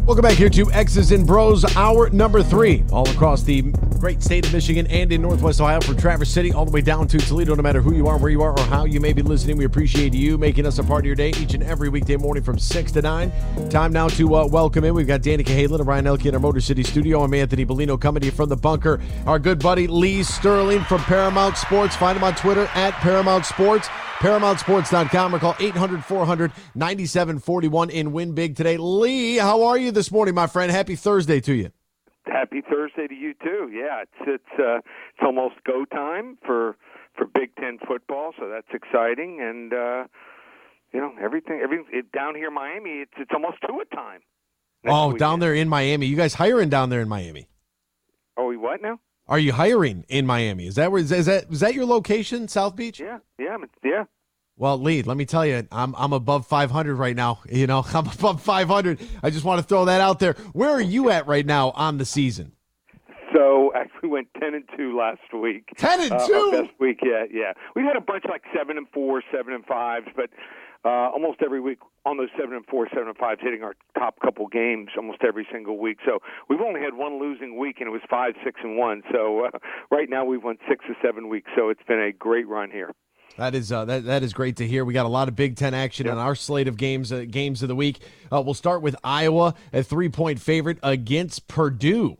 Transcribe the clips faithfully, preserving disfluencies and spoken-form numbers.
Welcome back here to X's and Bros, hour number three, all across the great state of Michigan and in Northwest Ohio, from Traverse City all the way down to Toledo. No matter who you are, where you are, or how you may be listening, we appreciate you making us a part of your day each and every weekday morning from six to nine. Time now to uh, welcome in. We've got Danica Hagelin and Ryan Elke in our Motor City studio. I'm Anthony Bellino coming to you from the bunker. Our good buddy Lee Sterling from Paramount Sports. Find him on Twitter at Paramount Sports. Paramount Sports dot com or call eight hundred, four hundred, ninety-seven forty-one and win big today. Lee, how are you this morning, my friend? Happy Thursday to you. Happy Thursday to you too. Yeah, it's it's uh, it's almost go time for for Big Ten football, so that's exciting. And uh, you know everything, everything it, down here in Miami, it's it's almost to a time. Oh, weekend. Down there in Miami, you guys hiring down there in Miami? Are we what now? Are you hiring in Miami? Is that where is that is that your location, South Beach? Yeah, yeah, yeah. Well, Lee, let me tell you, I'm I'm above five hundred right now. You know, I'm above five hundred. I just want to throw that out there. Where are you at right now on the season? So actually, went ten and two last week. Ten and uh, two. Our best week yet. Yeah, we had a bunch like seven and four, seven and fives, but uh, almost every week on those seven and four, seven and fives, hitting our top couple games almost every single week. So we've only had one losing week, and it was five, six, and one. So uh, right now we've won six or seven weeks. So it's been a great run here. That is uh, that that is great to hear. We got a lot of Big Ten action yep. on our slate of games uh, games of the week. Uh, we'll start with Iowa, a three point favorite against Purdue.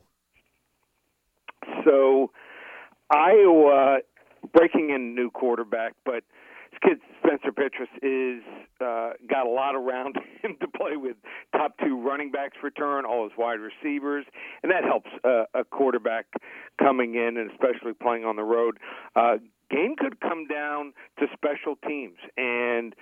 So Iowa breaking in a new quarterback, but this kid Spencer Petras is uh, got a lot around him to play with. Top two running backs return, all his wide receivers, and that helps uh, a quarterback coming in, and especially playing on the road. Uh, game could come down to special teams, and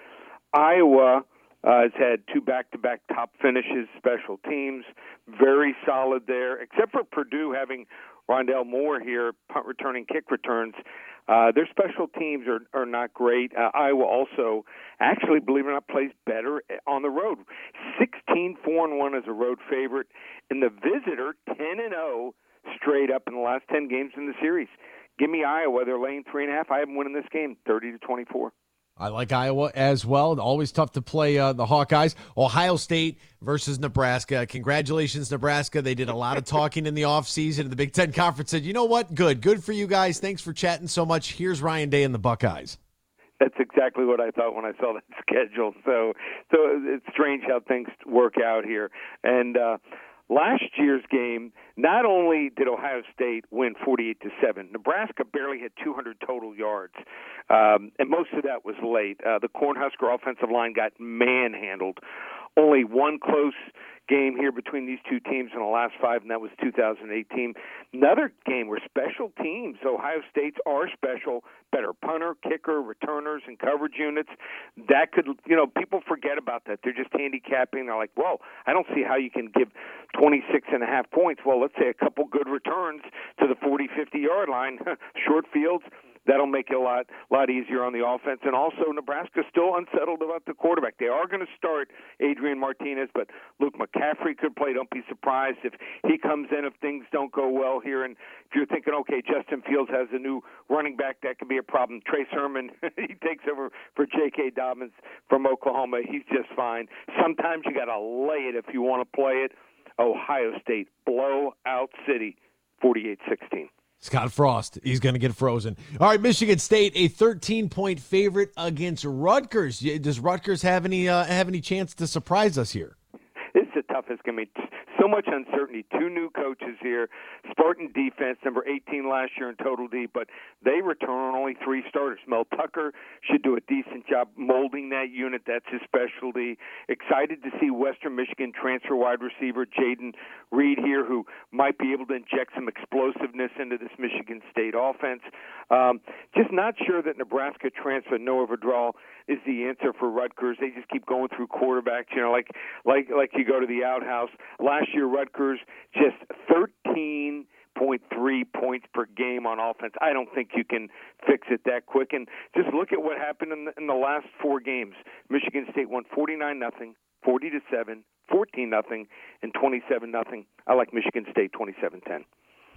Iowa uh, has had two back-to-back top finishes, special teams, very solid there, except for Purdue having Rondell Moore here, punt returning, kick returns. Uh, their special teams are, are not great. Uh, Iowa also, actually, believe it or not, plays better on the road. sixteen four and one as a road favorite. And the visitor, ten and oh straight up in the last ten games in the series. Give me Iowa. They're laying three and a half. I have them winning this game, thirty to twenty-four. I like Iowa as well. Always tough to play uh, the Hawkeyes. Ohio State versus Nebraska. Congratulations, Nebraska. They did a lot of talking in the offseason, and the Big Ten Conference said, you know what? Good. Good for you guys. Thanks for chatting so much. Here's Ryan Day and the Buckeyes. That's exactly what I thought when I saw that schedule. So, so it's strange how things work out here. And uh, last year's game, not only did Ohio State win forty-eight to seven, Nebraska barely had two hundred total yards, um, and most of that was late. Uh, the Cornhusker offensive line got manhandled. Only one close game here between these two teams in the last five, and that was two thousand eighteen. Another game where special teams, Ohio State's are special, better punter, kicker, returners, and coverage units. That could, you know, people forget about that. They're just handicapping. They're like, whoa, I don't see how you can give twenty-six and a half points. Well, let's say a couple good returns to the forty, fifty-yard line, short fields. That'll make it a lot lot easier on the offense. And also, Nebraska's still unsettled about the quarterback. They are going to start Adrian Martinez, but Luke McCaffrey could play. Don't be surprised if he comes in if things don't go well here. And if you're thinking, okay, Justin Fields has a new running back, that could be a problem. Trey Sermon, he takes over for J K. Dobbins from Oklahoma. He's just fine. Sometimes you got to lay it if you want to play it. Ohio State, blowout city, forty-eight sixteen. Scott Frost, he's going to get frozen. All right, Michigan State, a thirteen-point favorite against Rutgers. Does Rutgers have any uh, have any chance to surprise us here? This is the toughest game. So much uncertainty. Two new coaches here. Spartan defense, number eighteen last year in total D, but they return only three starters. Mel Tucker should do a decent job molding that unit. That's his specialty. Excited to see Western Michigan transfer wide receiver Jaden Reed here, who might be able to inject some explosiveness into this Michigan State offense. Um, just not sure that Nebraska transfer Noah Vidal is the answer for Rutgers. They just keep going through quarterbacks, you know, like like like you go to the outhouse. Last year, Rutgers just thirteen point three points per game on offense. I don't think you can fix it that quick. And just look at what happened in the, in the last four games. Michigan State won forty-nine nothing, forty to seven, fourteen nothing, and twenty-seven nothing. I like Michigan State twenty-seven ten.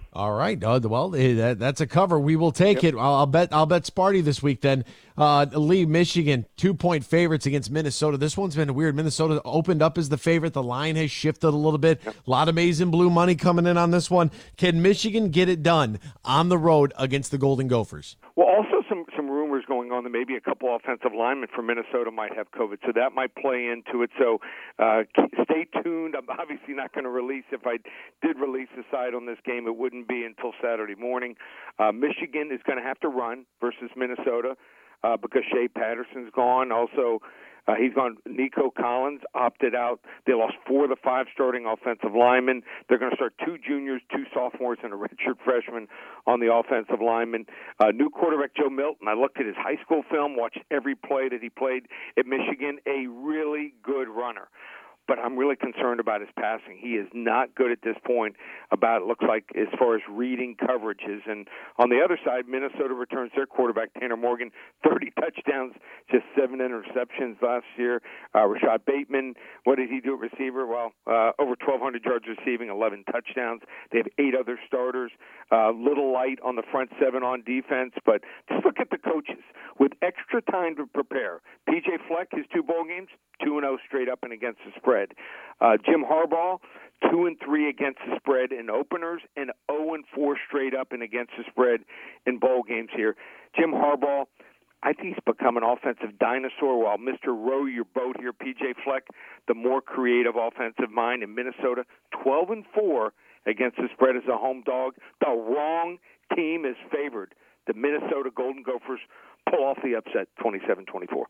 All right. Uh, well, eh, that, that's a cover. We will take Yep. it. I'll, I'll bet. I'll bet Sparty this week. Then, uh, Lee, Michigan, two point favorites against Minnesota. This one's been weird. Minnesota opened up as the favorite. The line has shifted a little bit. Yep. A lot of maize and blue money coming in on this one. Can Michigan get it done on the road against the Golden Gophers? Well, also some some rumors going on that maybe a couple offensive linemen from Minnesota might have COVID, so that might play into it. So uh, stay tuned. I'm obviously not going to release. If I did release a side on this game, it wouldn't be until Saturday morning. Uh, Michigan is going to have to run versus Minnesota uh, because Shea Patterson's gone. Also, Uh, he's gone. Nico Collins opted out. They lost four of the five starting offensive linemen. They're going to start two juniors, two sophomores, and a redshirt freshman on the offensive linemen. Uh, new quarterback Joe Milton. I looked at his high school film, watched every play that he played at Michigan. A really good runner. But I'm really concerned about his passing. He is not good at this point about, it looks like, as far as reading coverages. And on the other side, Minnesota returns their quarterback, Tanner Morgan, thirty touchdowns, just seven interceptions last year. Uh, Rashad Bateman, what did he do at receiver? Well, uh, over twelve hundred yards receiving, eleven touchdowns. They have eight other starters. Uh, little light on the front seven on defense. But just look at the coaches. With extra time to prepare, P J Fleck, his two bowl games, two and oh straight up and against the spread. Uh, Jim Harbaugh, two and three against the spread in openers, and zero and four straight up and against the spread in bowl games here. Jim Harbaugh, I think he's become an offensive dinosaur. While Mister Row your boat here, P J Fleck, the more creative offensive mind in Minnesota, twelve and four against the spread as a home dog. The wrong team is favored. The Minnesota Golden Gophers pull off the upset, twenty-seven twenty-four.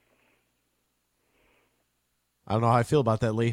I don't know how I feel about that, Lee.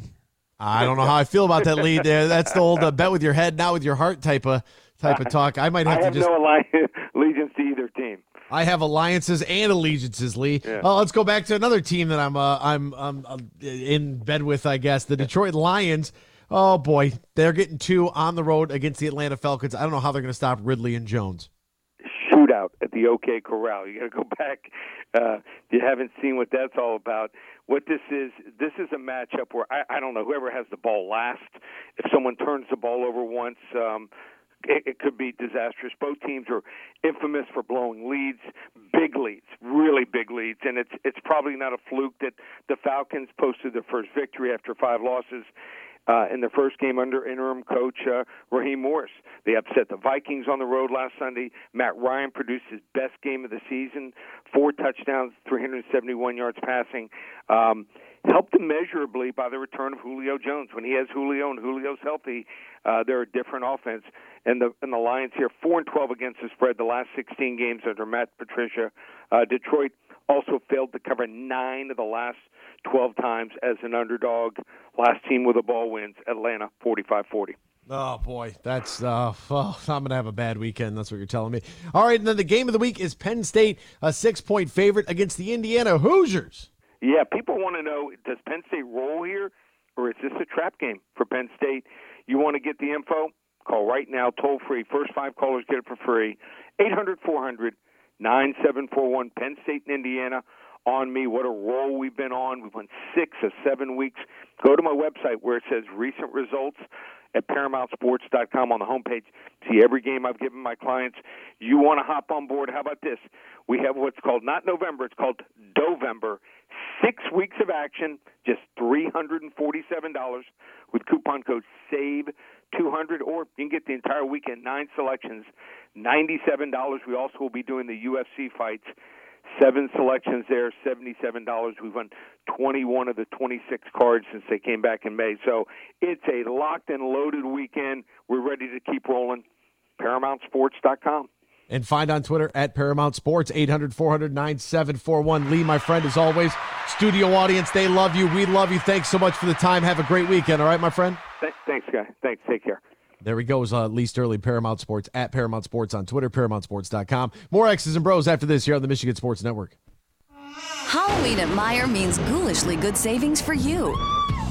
I don't know how I feel about that, Lee. That's the old uh, bet with your head, not with your heart type of type of talk. I might have, I have to just. no allegiance to either team. I have alliances and allegiances, Lee. Yeah. Well, let's go back to another team that I'm uh, I'm I'm uh, in bed with, I guess. The Detroit Lions. Oh boy, they're getting two on the road against the Atlanta Falcons. I don't know how they're going to stop Ridley and Jones. Shootout at the OK Corral. You got to go back. Uh, you haven't seen what that's all about. What this is, this is a matchup where I, I don't know, whoever has the ball last, if someone turns the ball over once, um, it, it could be disastrous. Both teams are infamous for blowing leads, big leads, really big leads, and it's it's probably not a fluke that the Falcons posted their first victory after five losses Uh, in their first game under interim coach uh, Raheem Morris. They upset the Vikings on the road last Sunday. Matt Ryan produced his best game of the season, four touchdowns, three hundred seventy-one yards passing. Um, helped immeasurably by the return of Julio Jones. When he has Julio and Julio's healthy, uh, they're a different offense. And the and the Lions here, four and twelve against the spread the last sixteen games under Matt Patricia. Uh, Detroit also failed to cover nine of the last twelve times as an underdog. Last team with a ball wins, Atlanta, forty-five forty. Oh, boy, that's uh, oh, I'm going to have a bad weekend. That's what you're telling me. All right, and then the game of the week is Penn State, a six-point favorite against the Indiana Hoosiers. Yeah, people want to know, does Penn State roll here, or is this a trap game for Penn State? You want to get the info? Call right now, toll-free. First five callers get it for free. eight hundred, four hundred, nine seven four one, Penn State and Indiana. On me, what a roll we've been on. We've won six or seven weeks. Go to my website where it says recent results at paramount sports dot com on the homepage. See every game I've given my clients. You want to hop on board? How about this? We have what's called, not November, it's called Dovember. Six weeks of action, just three hundred forty-seven dollars with coupon code SAVE two hundred, or you can get the entire weekend, nine selections, ninety-seven dollars. We also will be doing the U F C fights. Seven selections there, seventy-seven dollars. We've won twenty-one of the twenty-six cards since they came back in May. So it's a locked and loaded weekend. We're ready to keep rolling. paramount sports dot com. And find on Twitter at Paramount Sports, eight hundred, four hundred, nine seven four one. Lee, my friend, as always, studio audience, they love you. We love you. Thanks so much for the time. Have a great weekend. All right, my friend? Th- thanks, guy. Thanks. Take care. There he goes, uh, Lee Sterling, Paramount Sports, at Paramount Sports on Twitter, paramount sports dot com. More X's and Bros after this here on the Michigan Sports Network. Halloween at Meijer means ghoulishly good savings for you.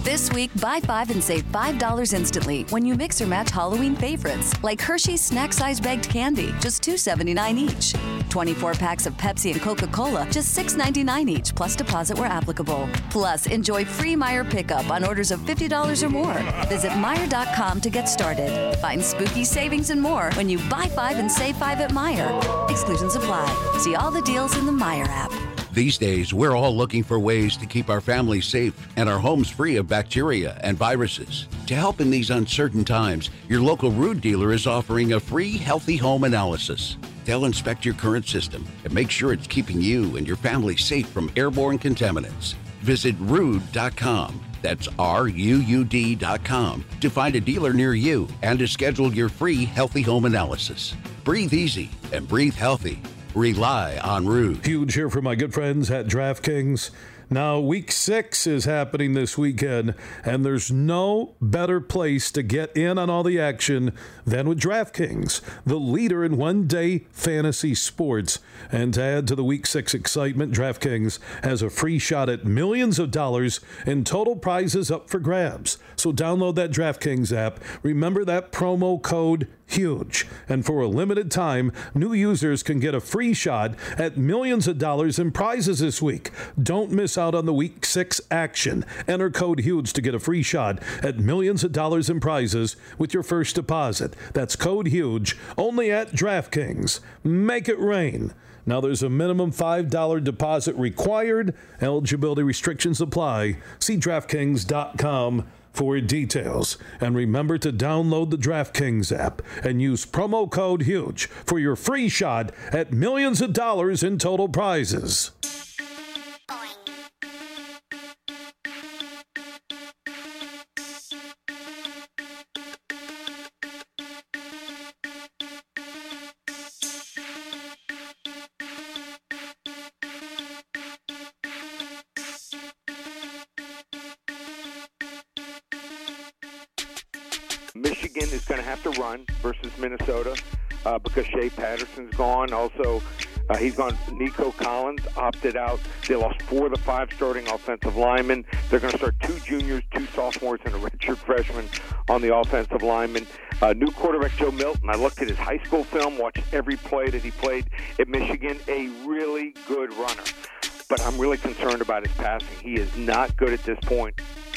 This week, buy five and save five dollars instantly when you mix or match Halloween favorites like Hershey's Snack Size Bagged Candy, just two seventy-nine each. twenty-four packs of Pepsi and Coca-Cola, just six ninety-nine each, plus deposit where applicable. Plus, enjoy free Meijer pickup on orders of fifty dollars or more. Visit Meijer dot com to get started. Find spooky savings and more when you buy five and save five at Meijer. Exclusions apply. See all the deals in the Meijer app. These days, we're all looking for ways to keep our families safe and our homes free of bacteria and viruses. To help in these uncertain times, your local Ruud dealer is offering a free Healthy Home Analysis. They'll inspect your current system and make sure it's keeping you and your family safe from airborne contaminants. Visit Ruud dot com. That's R U U D dot com to find a dealer near you and to schedule your free Healthy Home Analysis. Breathe easy and breathe healthy. Rely on Ruud. Huge here for my good friends at DraftKings. Now, week six is happening this weekend, and there's no better place to get in on all the action than with DraftKings, the leader in one-day fantasy sports. And to add to the week six excitement, DraftKings has a free shot at millions of dollars in total prizes up for grabs. So download that DraftKings app. Remember that promo code HUGE. And for a limited time, new users can get a free shot at millions of dollars in prizes this week. Don't miss out on the week six action. Enter code HUGE to get a free shot at millions of dollars in prizes with your first deposit. That's code HUGE only at DraftKings. Make it rain. Now there's a minimum five dollars deposit required. Eligibility restrictions apply. See DraftKings dot com for details. And remember to download the DraftKings app and use promo code HUGE for your free shot at millions of dollars in total prizes. Michigan is going to have to run versus Minnesota uh, because Shea Patterson's gone. Also, uh, he's gone. Nico Collins opted out. They lost four of the five starting offensive linemen. They're going to start two juniors, two sophomores, and a redshirt freshman on the offensive linemen. Uh, new quarterback Joe Milton. I looked at his high school film, watched every play that he played at Michigan. A really good runner. But I'm really concerned about his passing. He is not good at this point.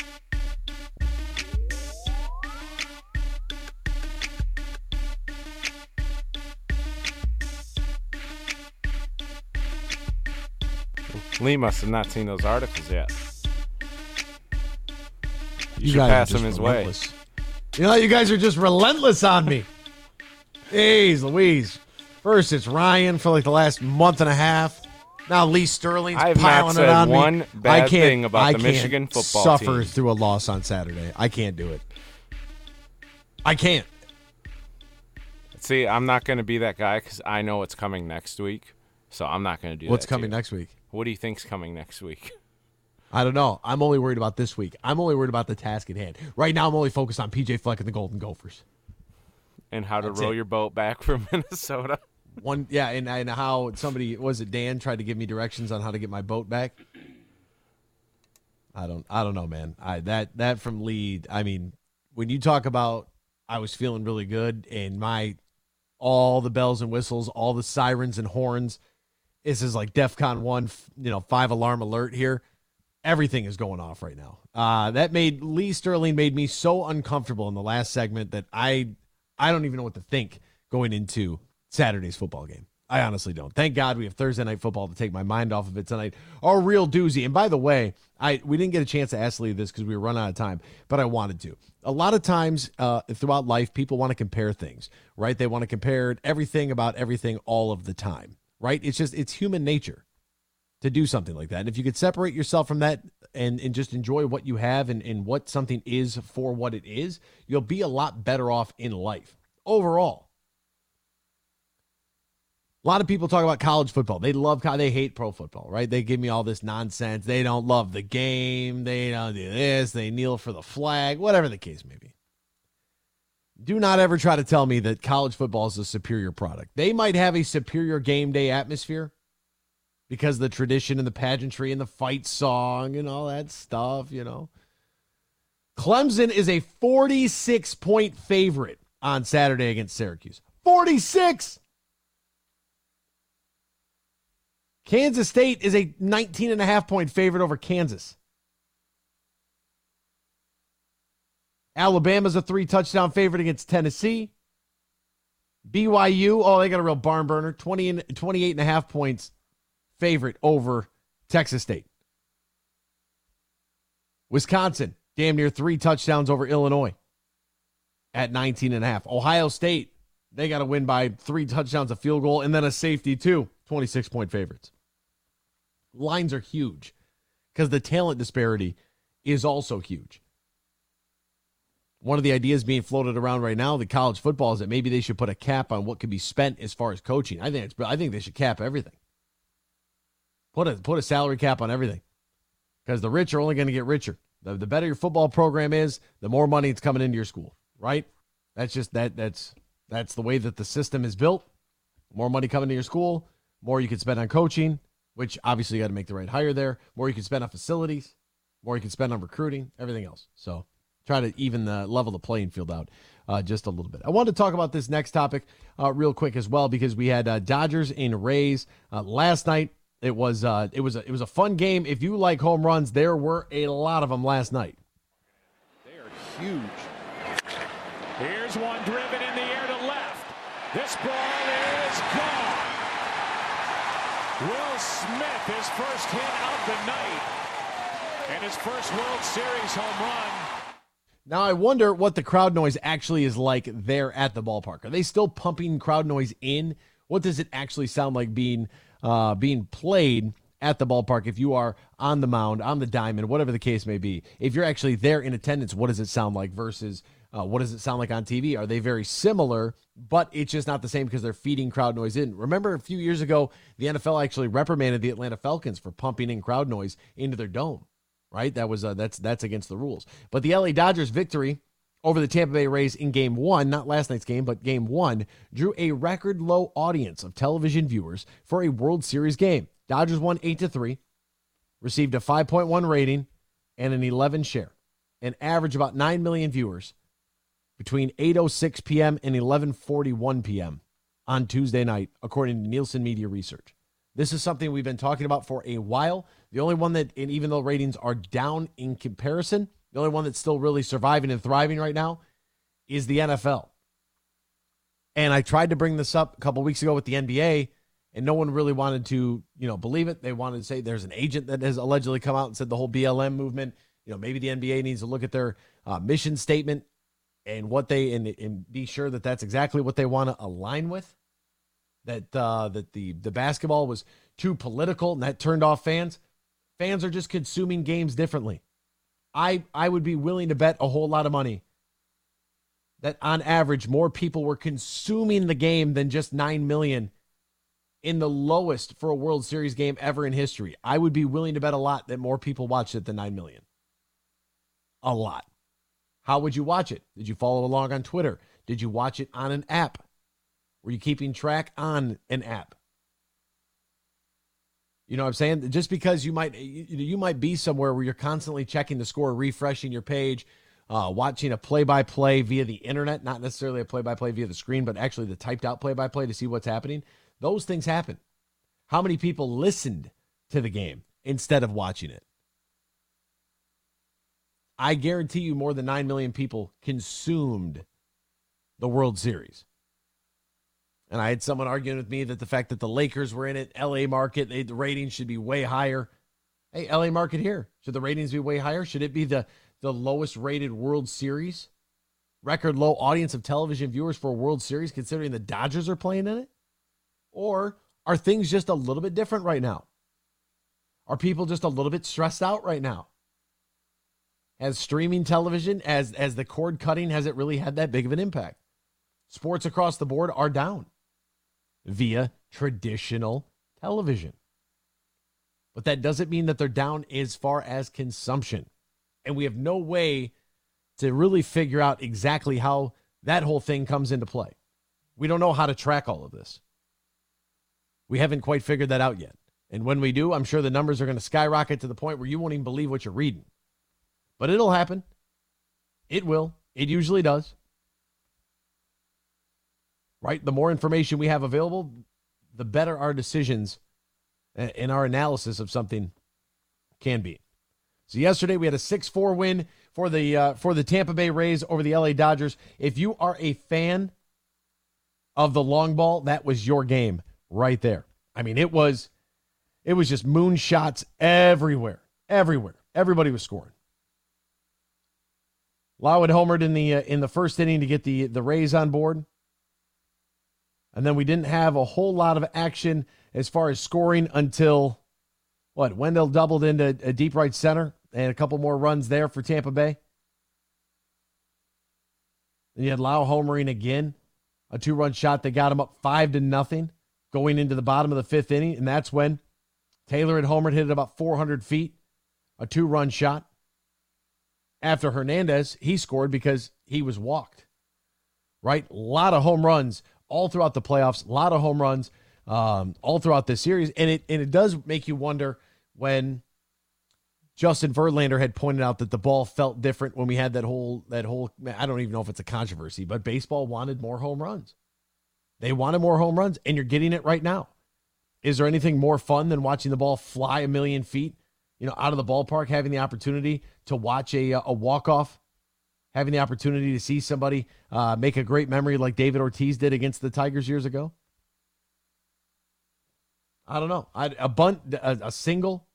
Lee must have not seen those articles yet. You, You should guys are pass just him his relentless. You know, you guys are just relentless on me. Jeez Louise. First, it's Ryan for like the last month and a half. Now Lee Sterling's I have piling not said it on one me. bad I can't, thing about I the can't Michigan football suffer team. through a loss on Saturday. I can't do it. I can't. See, I'm not going to be that guy because I know what's coming next week. So I'm not going to do What's that. coming to you. next week? What do you think's coming next week? I don't know. I'm only worried about this week. I'm only worried about the task at hand. Right now, I'm only focused on P J Fleck and the Golden Gophers. And how to That's row it. your boat back from Minnesota? One, yeah, and, and how somebody, was it Dan, tried to give me directions on how to get my boat back? I don't I don't know, man. I that that from Lee, I mean, when you talk about I was feeling really good and my all the bells and whistles, all the sirens and horns, this is like DEFCON one, you know, five alarm alert here. Everything is going off right now. Uh, that made Lee Sterling made me so uncomfortable in the last segment that I I don't even know what to think going into Saturday's football game. I honestly don't. Thank God we have Thursday night football to take my mind off of it tonight. A real doozy. And by the way, I we didn't get a chance to ask Lee this because we were running out of time, but I wanted to. A lot of times uh, throughout life, people want to compare things, right? They want to compare everything about everything all of the time, right? It's just, it's human nature to do something like that. And if you could separate yourself from that and, and just enjoy what you have and, and what something is for what it is, you'll be a lot better off in life overall. A lot of people talk about college football. They love, they hate pro football, right? They give me all this nonsense. They don't love the game. They don't do this. They kneel for the flag, whatever the case may be. Do not ever try to tell me that college football is a superior product. They might have a superior game day atmosphere because of the tradition and the pageantry and the fight song and all that stuff, you know. Clemson is a forty-six point favorite on Saturday against Syracuse. forty-six! Kansas State is a nineteen and a half point favorite over Kansas. Alabama's a three touchdown favorite against Tennessee. B Y U, oh, they got a real barn burner. twenty and, twenty-eight and a half points favorite over Texas State. Wisconsin, damn near three touchdowns over Illinois at nineteen and a half. Ohio State, they got to win by three touchdowns, a field goal, and then a safety too. twenty-six point favorites. Lines are huge because the talent disparity is also huge. One of the ideas being floated around right now, the college football, is that maybe they should put a cap on what could be spent as far as coaching. I think it's, I think they should cap everything. Put a put a salary cap on everything, because the rich are only going to get richer. The, the better your football program is, the more money it's coming into your school, right? That's just that that's that's the way that the system is built. More money coming to your school, more you can spend on coaching, which obviously you got to make the right hire there. More you can spend on facilities, more you can spend on recruiting, everything else. So try to even the level the playing field out uh, just a little bit. I wanted to talk about this next topic uh, real quick as well, because we had uh, Dodgers and Rays uh, last night. It was uh, it was a, it was a fun game. If you like home runs, there were a lot of them last night. They are huge. Here's one driven in the air to left. This ball is gone. Will Smith, his first hit of the night, and his first World Series home run. Now, I wonder what the crowd noise actually is like there at the ballpark. Are they still pumping crowd noise in? What does it actually sound like being uh, being played at the ballpark if you are on the mound, on the diamond, whatever the case may be? If you're actually there in attendance, what does it sound like versus uh, what does it sound like on T V? Are they very similar, but it's just not the same because they're feeding crowd noise in? Remember a few years ago, the N F L actually reprimanded the Atlanta Falcons for pumping in crowd noise into their dome. Right, that was uh, that's that's against the rules. But the L A Dodgers victory over the Tampa Bay Rays in Game One, not last night's game, but Game One, drew a record low audience of television viewers for a World Series game. Dodgers won eight to three, received a five point one rating and an eleven share, and averaged about nine million viewers between eight oh six p.m. and eleven forty-one p.m. on Tuesday night, according to Nielsen Media Research. This is something we've been talking about for a while. The only one that, and even though ratings are down in comparison, the only one that's still really surviving and thriving right now is the N F L. And I tried to bring this up a couple weeks ago with the N B A, and no one really wanted to, you know, believe it. They wanted to say there's an agent that has allegedly come out and said the whole B L M movement, you know, maybe the N B A needs to look at their uh, mission statement and what they, and, and be sure that that's exactly what they want to align with. That uh, that the, the basketball was too political and that turned off fans. Fans are just consuming games differently. I I would be willing to bet a whole lot of money that on average more people were consuming the game than just nine million in the lowest for a World Series game ever in history. I would be willing to bet a lot that more people watched it than nine million. A lot. How would you watch it? Did you follow along on Twitter? Did you watch it on an app? Were you keeping track on an app? You know what I'm saying? Just because you might you, you might be somewhere where you're constantly checking the score, refreshing your page, uh, watching a play-by-play via the internet, not necessarily a play-by-play via the screen, but actually the typed-out play-by-play to see what's happening. Those things happen. How many people listened to the game instead of watching it? I guarantee you more than nine million people consumed the World Series. And I had someone arguing with me that the fact that the Lakers were in it, L A market, they, the ratings should be way higher. Hey, L A market here. Should the ratings be way higher? Should it be the, the lowest rated World Series? Record low audience of television viewers for a World Series considering the Dodgers are playing in it? Or are things just a little bit different right now? Are people just a little bit stressed out right now? Has streaming television, as, as the cord cutting, has it really had that big of an impact? Sports across the board are down via traditional television. But that doesn't mean that they're down as far as consumption. And we have no way to really figure out exactly how that whole thing comes into play. We don't know how to track all of this. We haven't quite figured that out yet. And when we do, I'm sure the numbers are going to skyrocket to the point where you won't even believe what you're reading. But it'll happen. It will. It usually does. Right? The more information we have available, the better our decisions and our analysis of something can be. So yesterday we had a six four win for the uh, for the Tampa Bay Rays over the L A Dodgers. If you are a fan of the long ball, that was your game right there. I mean, it was it was just moonshots everywhere, everywhere. Everybody was scoring. Lau had homered in the uh, in the first inning to get the the Rays on board, and then we didn't have a whole lot of action as far as scoring until what? Wendell doubled into a deep right center and a couple more runs there for Tampa Bay. Then you had Lau homering again, a two-run shot that got him up five to nothing going into the bottom of the fifth inning, and that's when Taylor had homered, hit it about four hundred feet, a two-run shot. After Hernandez, he scored because he was walked. Right? A lot of home runs all throughout the playoffs, a lot of home runs um, all throughout this series, and it and it does make you wonder when Justin Verlander had pointed out that the ball felt different when we had that whole, that whole, I don't even know if it's a controversy, but baseball wanted more home runs. They wanted more home runs, and you're getting it right now. Is there anything more fun than watching the ball fly a million feet, you know, out of the ballpark, having the opportunity to watch a, a walk-off, having the opportunity to see somebody uh, make a great memory like David Ortiz did against the Tigers years ago? I don't know. I, a bunt, a, a single,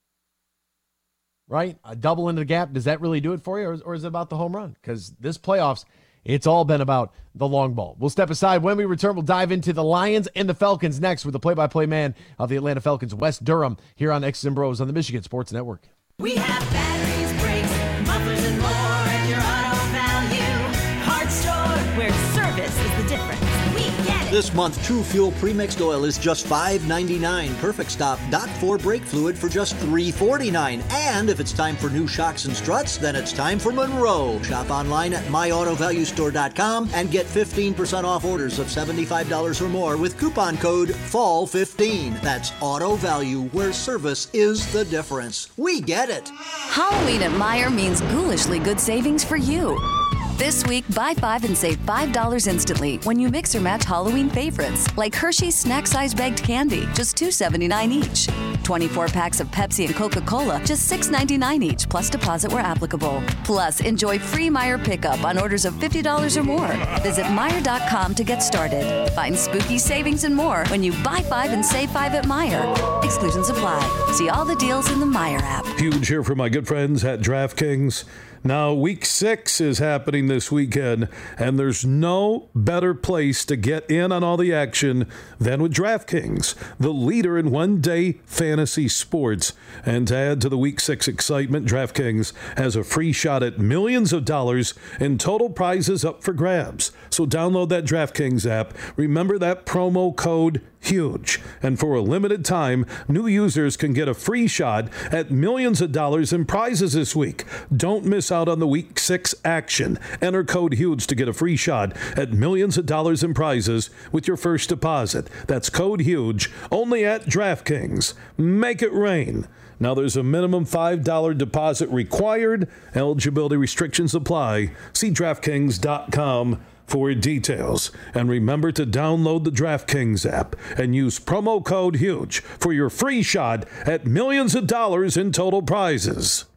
right? A double into the gap. Does that really do it for you, or, or is it about the home run? Because this playoffs, it's all been about the long ball. We'll step aside. When we return, we'll dive into the Lions and the Falcons next with the play-by-play man of the Atlanta Falcons, Wes Durham, here on X's and Bros on the Michigan Sports Network. We have batteries, brakes, mufflers, and more at your Auto Value Parts Store, where service is the difference. We get it. This month, True Fuel Premixed Oil is just five ninety-nine. Perfect Stop Dot four brake fluid for just three forty-nine. And if it's time for new shocks and struts, then it's time for Monroe. Shop online at my auto value store dot com and get fifteen percent off orders of seventy-five dollars or more with coupon code fall fifteen. That's Auto Value, where service is the difference. We get it. Halloween at Meijer means ghoulishly good savings for you. This week, buy five and save five dollars instantly when you mix or match Halloween favorites like Hershey's Snack Size Bagged Candy, just two ninety-nine each. twenty-four packs of Pepsi and Coca-Cola, just six ninety-nine each, plus deposit where applicable. Plus, enjoy free Meijer pickup on orders of fifty dollars or more. Visit Meijer dot com to get started. Find spooky savings and more when you buy five and save five at Meijer. Exclusions apply. See all the deals in the Meijer app. Huge here for my good friends at DraftKings. Now, week six is happening this weekend, and there's no better place to get in on all the action than with DraftKings, the leader in one-day fantasy sports. And to add to the week six excitement, DraftKings has a free shot at millions of dollars in total prizes up for grabs. So download that DraftKings app. Remember that promo code HUGE. And for a limited time, new users can get a free shot at millions of dollars in prizes this week. Don't miss out on the week six action. Enter code HUGE to get a free shot at millions of dollars in prizes with your first deposit. That's code HUGE, only at DraftKings. Make it rain. Now there's a minimum five dollars deposit required. Eligibility restrictions apply. See DraftKings dot com for details. And remember to download the DraftKings app and use promo code HUGE for your free shot at millions of dollars in total prizes.